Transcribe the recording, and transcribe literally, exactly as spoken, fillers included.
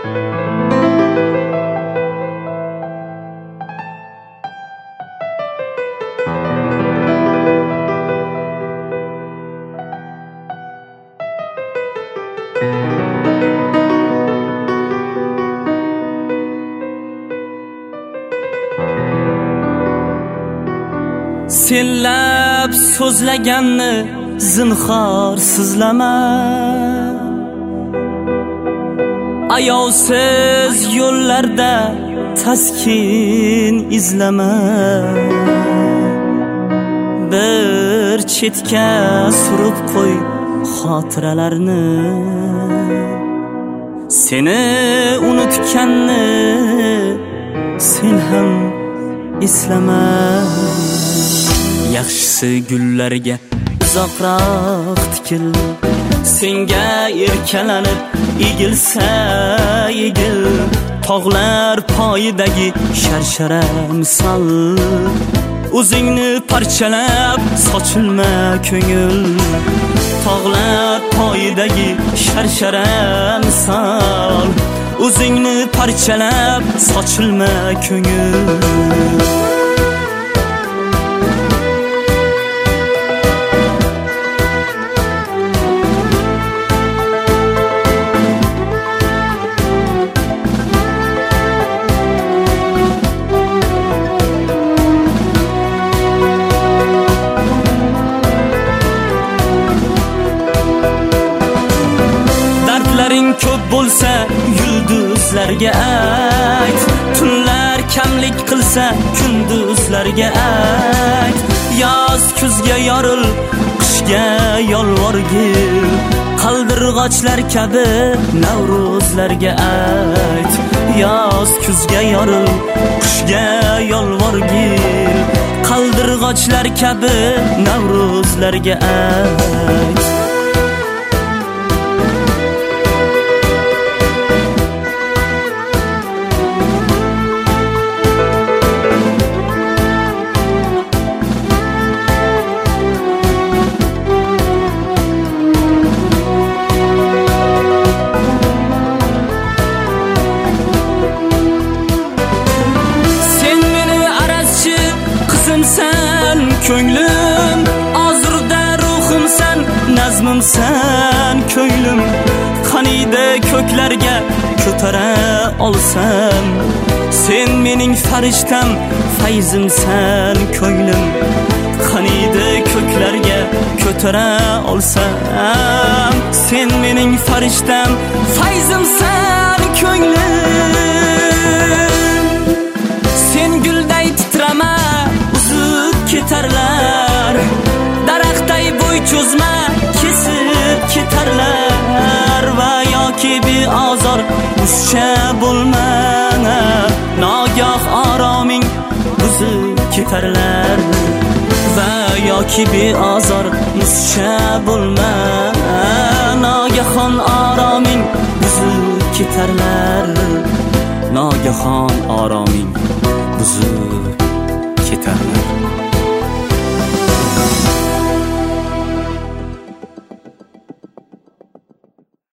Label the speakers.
Speaker 1: Senlab so'zlaganni zinhor sizlama, ayovsiz yo'llarda taskin izlama. Bir chetga surib qo'y xotiralarni, seni unutganni sen ham eslama. Yaxshisi gullarga uzoqroq tikil, senga erkalanib egilsa egil. Tog'lar poyidagi sharshara misol, o'zingni parchalab sochilma ko'ngil. Tog'lar poyidagi sharshara misol, o'zingni parchalab sochilma ko'ngil. Ko'p bo'lsa yulduzlarga ayt, tunlar kamlik qilsa kunduzlarga ayt. Yoz kuzga yoril, qishga yolvorgil, qaldirg'ochlar kabi Navro'zlarga ayt. Yoz kuzga yoril, qishga yolvorgil, qaldirg'ochlar kabi Navro'zlarga ayt. Sen ko'nglim, ozurda ruhimsan, nazmimsan ko'nglim. Qaniydi ko'klarga ko'tara olsam, sen mening farishtam, fayzimsan ko'nglim. Qaniydi ko'klarga ko'tara olsam, sen mening farishtam, fayzimsan ko'nglim. Sen gulday titrama, ketarlar, daraxtday bo'y cho'zma, kesib ketarlar. Va yoki beozor ruscha bo'lma, nogoh oroming buzib ketarlar. Va yoki beozor ruscha bo'lma, nogahon oroming buzib ketarlar. Nogahon oroming buzib ketarlar.